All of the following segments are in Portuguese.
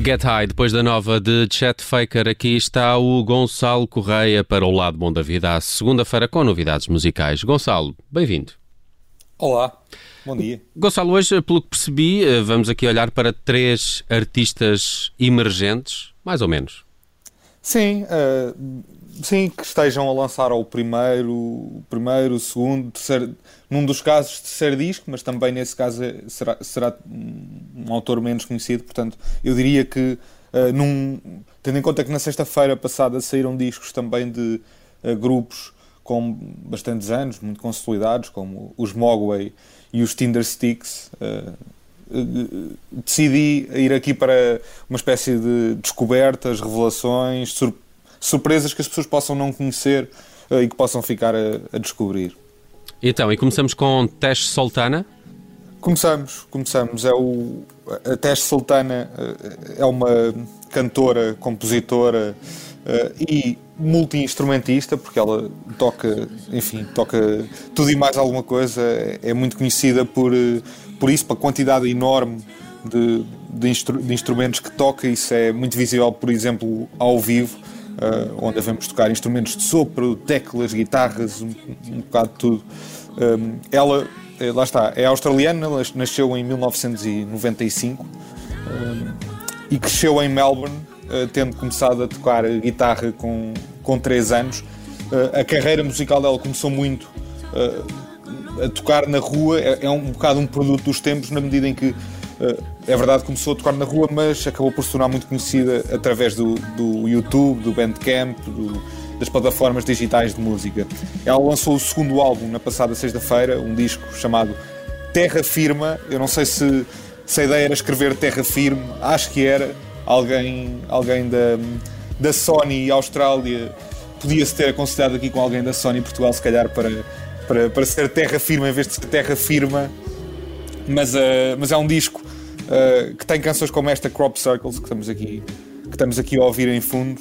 Get High, depois da nova de Chet Faker, aqui está o Gonçalo Correia para o Lado Bom da Vida, à segunda-feira com novidades musicais. Gonçalo, bem-vindo. Olá, bom dia. Gonçalo, hoje, pelo que percebi, vamos aqui olhar para 3 artistas emergentes, mais ou menos. Sim, que estejam a lançar o primeiro, o segundo, terceiro, num dos casos terceiro disco, mas também nesse caso será um autor menos conhecido, portanto eu diria que, tendo em conta que na sexta-feira passada saíram discos também de grupos com bastantes anos, muito consolidados, como os Mogwai e os Tindersticks, decidi ir aqui para uma espécie de descobertas, revelações, surpresas que as pessoas possam não conhecer e que possam ficar a descobrir. Então, e começamos com Tesh Sultana? Começamos. A Tesh Sultana é uma cantora, compositora e multi-instrumentista, porque ela toca tudo e mais alguma coisa. É muito conhecida por isso, pela quantidade enorme de instrumentos que toca. Isso é muito visível, por exemplo, ao vivo, onde devemos tocar instrumentos de sopro, teclas, guitarras, um bocado de tudo. Ela, lá está, é australiana, nasceu em 1995 e cresceu em Melbourne, tendo começado a tocar guitarra com 3 anos. A carreira musical dela começou muito a tocar na rua, é um bocado um produto dos tempos, na medida em que é verdade, começou a tocar na rua, mas acabou por se tornar muito conhecida através do YouTube, do Bandcamp, das plataformas digitais de música. Ela lançou o segundo álbum na passada sexta-feira, um disco chamado Terra Firma. Eu não sei se a ideia era escrever Terra Firme, acho que era. Alguém da Sony Austrália podia-se ter aconselhado aqui com alguém da Sony Portugal, se calhar, para ser Terra Firma em vez de ser Terra Firma. Mas é um disco que tem canções como esta, Crop Circles, que estamos aqui a ouvir em fundo.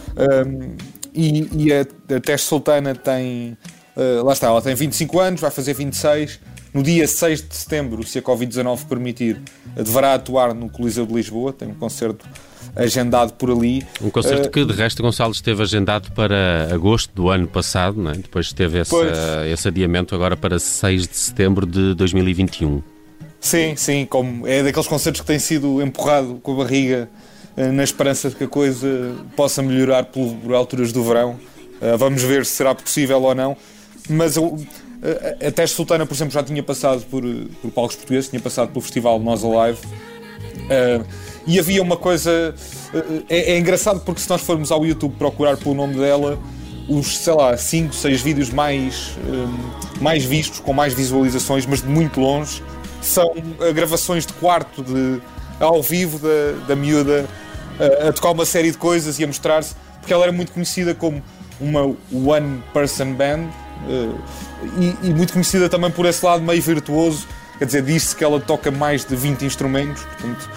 E a Tesh Sultana tem, lá está, ela tem 25 anos, vai fazer 26. No dia 6 de setembro, se a Covid-19 permitir, deverá atuar no Coliseu de Lisboa. Tem um concerto agendado por ali. Um concerto que, de resto, Gonçalo, esteve agendado para agosto do ano passado, não é? Depois teve esse adiamento agora para 6 de setembro de 2021. Sim, como é daqueles concertos que tem sido empurrado com a barriga, na esperança de que a coisa possa melhorar por alturas do verão. Vamos ver se será possível ou não. Mas a Tesh Sultana, por exemplo, já tinha passado por palcos portugueses, tinha passado pelo festival Nós Alive. E havia uma coisa... É engraçado porque se nós formos ao YouTube procurar pelo nome dela, os, 5, 6 vídeos mais vistos, com mais visualizações, mas de muito longe, são gravações de quarto ao vivo da miúda a tocar uma série de coisas e a mostrar-se, porque ela era muito conhecida como uma one-person band e muito conhecida também por esse lado meio virtuoso. Quer dizer, diz-se que ela toca mais de 20 instrumentos, portanto,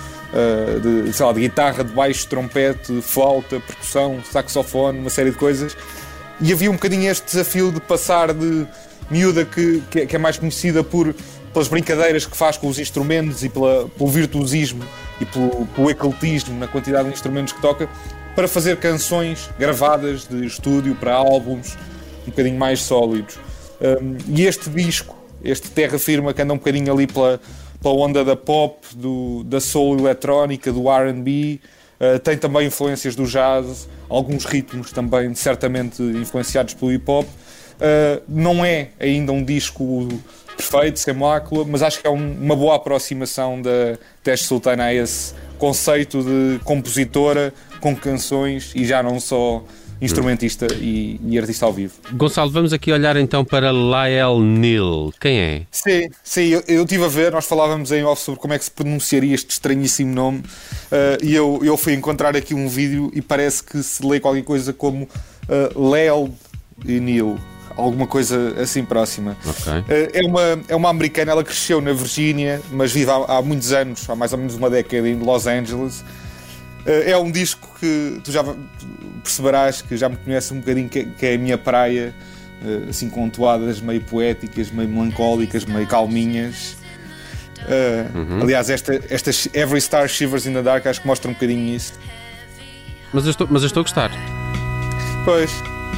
de guitarra, de baixo, trompete, flauta, percussão, saxofone, uma série de coisas. E havia um bocadinho este desafio de passar de miúda que é mais conhecida pelas brincadeiras que faz com os instrumentos e pelo virtuosismo e pelo ecletismo na quantidade de instrumentos que toca, para fazer canções gravadas de estúdio para álbuns um bocadinho mais sólidos. E este disco, este Terra Firma, que anda um bocadinho ali pela onda da pop, da soul eletrónica, do R&B, tem também influências do jazz, alguns ritmos também certamente influenciados pelo hip-hop. Não é ainda um disco perfeito, sem mácula, mas acho que é uma boa aproximação da Tesh Sultana a esse conceito de compositora com canções e já não só instrumentista e artista ao vivo. Gonçalo, vamos aqui olhar então para Lael Neal. Quem é? Sim, eu estive a ver, nós falávamos em off sobre como é que se pronunciaria este estranhíssimo nome, e eu fui encontrar aqui um vídeo e parece que se lê qualquer coisa como Lael Neal, alguma coisa assim próxima. Okay. É uma americana, ela cresceu na Virgínia, mas vive há muitos anos, há mais ou menos uma década, em Los Angeles. É um disco que tu já perceberás, que já me conhece um bocadinho, que é a minha praia, assim com toadas meio poéticas, meio melancólicas, meio calminhas. Aliás, esta Every Star Shivers in the Dark acho que mostra um bocadinho isso. Mas eu estou a gostar. Pois.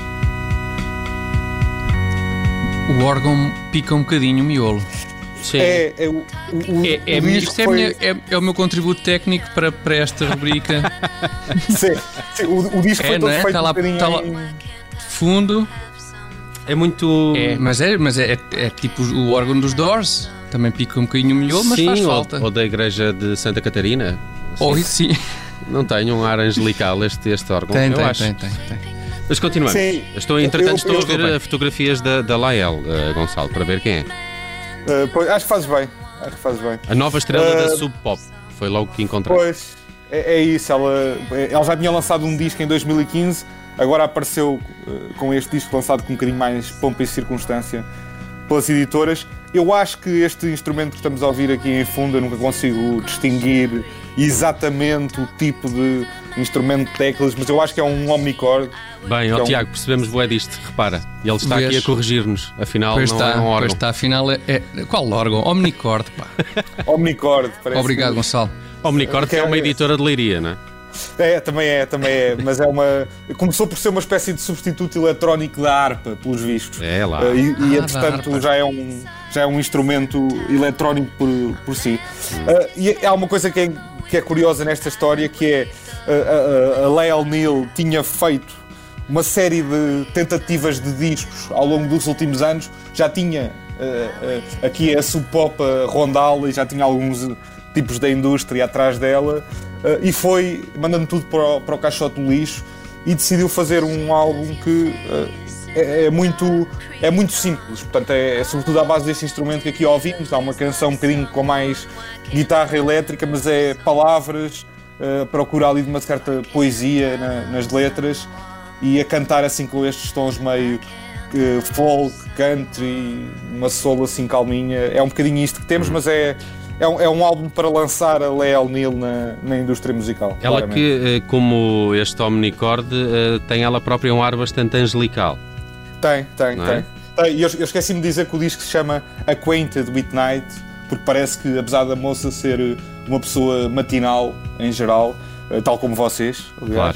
O órgão pica um bocadinho o miolo. Sim. É o meu contributo técnico para esta rubrica. Sim, o disco foi todo feito está lá, um bocadinho está lá fundo. É muito... Mas é tipo o órgão dos Doors. Também pica um bocadinho o miolo, mas faz falta. Ou da igreja de Santa Catarina. Sim. Não tem um ar angelical este órgão. Tem. Mas continuamos. Sim. Estou a ver fotografias da Lael, Gonçalo, para ver quem é. Pois, acho que fazes bem. A nova estrela da Sub Pop. Foi logo que encontrei. Pois, é isso. Ela já tinha lançado um disco em 2015, agora apareceu com este disco lançado com um bocadinho mais pompa e circunstância pelas editoras. Eu acho que este instrumento que estamos a ouvir aqui em fundo, eu nunca consigo distinguir exatamente o tipo de instrumento de teclas, mas eu acho que é um omnichord. Bem, Tiago, percebemos bué disto, repara. Ele está aqui a corrigir-nos, afinal pois não está, é um órgão. Pois está, afinal qual órgão? Omnichord, pá. Omnichord, parece. Obrigado, Gonçalo. Omnichord que é uma editora de Leiria, não é? Também é, mas começou por ser uma espécie de substituto eletrónico da harpa, pelos vistos. É lá. E entretanto já é um instrumento eletrónico por si. E há uma coisa que é curiosa nesta história, que é a Lael Neal tinha feito uma série de tentativas de discos ao longo dos últimos anos, já tinha aqui a Sub Pop a rondá-la e já tinha alguns tipos da indústria atrás dela, e foi mandando tudo para o caixote do lixo e decidiu fazer um álbum que é muito simples. Portanto, é sobretudo à base deste instrumento que aqui ouvimos. Há uma canção um bocadinho com mais guitarra elétrica, mas é palavras, procura ali de uma certa poesia nas letras, e a cantar assim com estes tons meio folk, country, uma soul assim calminha. É um bocadinho isto que temos, mas é um álbum para lançar a Lael Neal na indústria musical. Ela claramente. que, como este omnichord, tem ela própria um ar bastante angelical. Tem. E eu esqueci-me de dizer que o disco se chama Acquainted with Night, porque parece que, apesar da moça ser uma pessoa matinal em geral, tal como vocês, aliás,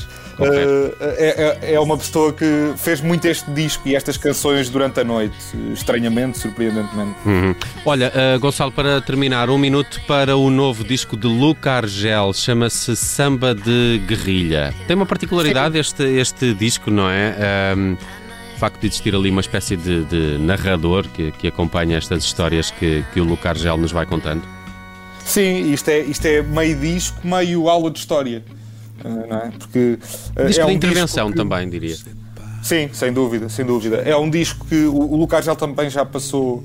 é uma pessoa que fez muito este disco e estas canções durante a noite, estranhamente, surpreendentemente. Olha, Gonçalo, para terminar, 1 minuto para o novo disco de Luca Argel, chama-se Samba de Guerrilha. Tem uma particularidade este disco, não é? O facto de existir ali uma espécie de narrador que acompanha estas histórias que o Luca Argel nos vai contando. Sim, isto é meio disco, meio aula de história. Não é? Porque disco de intervenção também, diria. Sim, sem dúvida. É um disco que o Luca Argel também já passou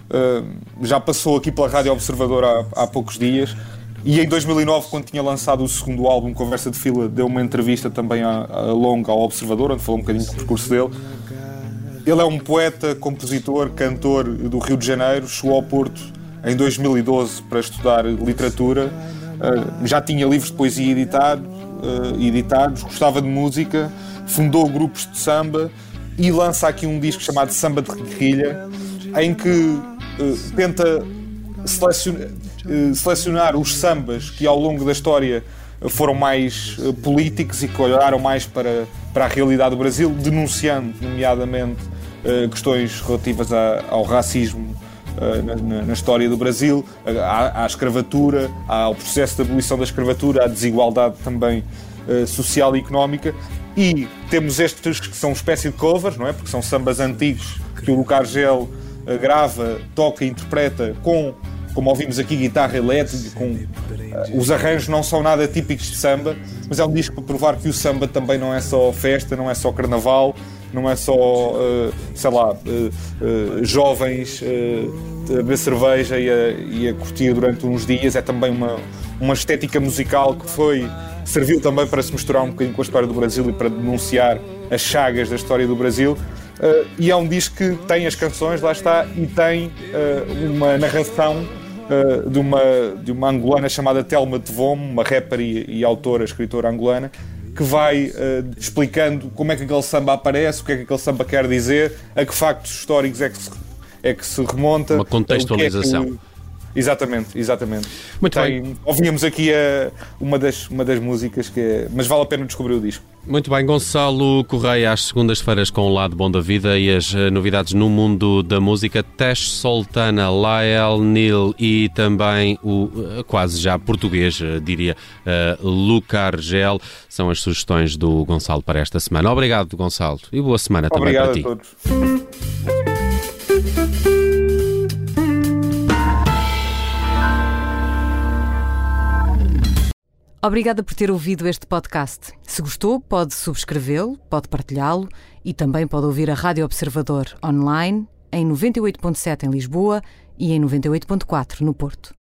aqui pela Rádio Observador há poucos dias, e em 2009, quando tinha lançado o segundo álbum, Conversa de Fila, deu uma entrevista também longa ao Observador, onde falou um bocadinho do percurso dele. Ele é um poeta, compositor, cantor do Rio de Janeiro, chegou ao Porto em 2012 para estudar literatura, já tinha livros de poesia editados, gostava de música, fundou grupos de samba e lança aqui um disco chamado Samba de Guerrilha, em que tenta selecionar os sambas que ao longo da história foram mais políticos e que olharam mais para a realidade do Brasil, denunciando, nomeadamente, questões relativas ao racismo na história do Brasil, à escravatura, ao processo de abolição da escravatura, à desigualdade também social e económica. E temos estes que são uma espécie de covers, não é? Porque são sambas antigos que o Luca Argel grava, toca e interpreta como ouvimos aqui, guitarra elétrica, os arranjos não são nada típicos de samba, mas é um disco para provar que o samba também não é só festa, não é só carnaval, não é só, jovens a beber cerveja e a curtir durante uns dias. É também uma estética musical que serviu também para se misturar um bocadinho com a história do Brasil e para denunciar as chagas da história do Brasil. E é um disco que tem as canções, lá está, e tem uma narração de uma angolana chamada Telma Tevom, uma rapper e autora, escritora angolana, que vai explicando como é que aquele samba aparece, o que é que aquele samba quer dizer, a que factos históricos é que se remonta. Uma contextualização. Exatamente. Muito bem. Ouvimos aqui uma das músicas, mas vale a pena descobrir o disco. Muito bem, Gonçalo Correia, às segundas-feiras com o Lado Bom da Vida e as novidades no mundo da música. Tesh Sultana, Lael Neal e também o quase já português, diria, Luca Argel, são as sugestões do Gonçalo para esta semana. Obrigado, Gonçalo, e boa semana também para ti. Obrigado a todos. Obrigada por ter ouvido este podcast. Se gostou, pode subscrevê-lo, pode partilhá-lo e também pode ouvir a Rádio Observador online em 98.7 em Lisboa e em 98.4 no Porto.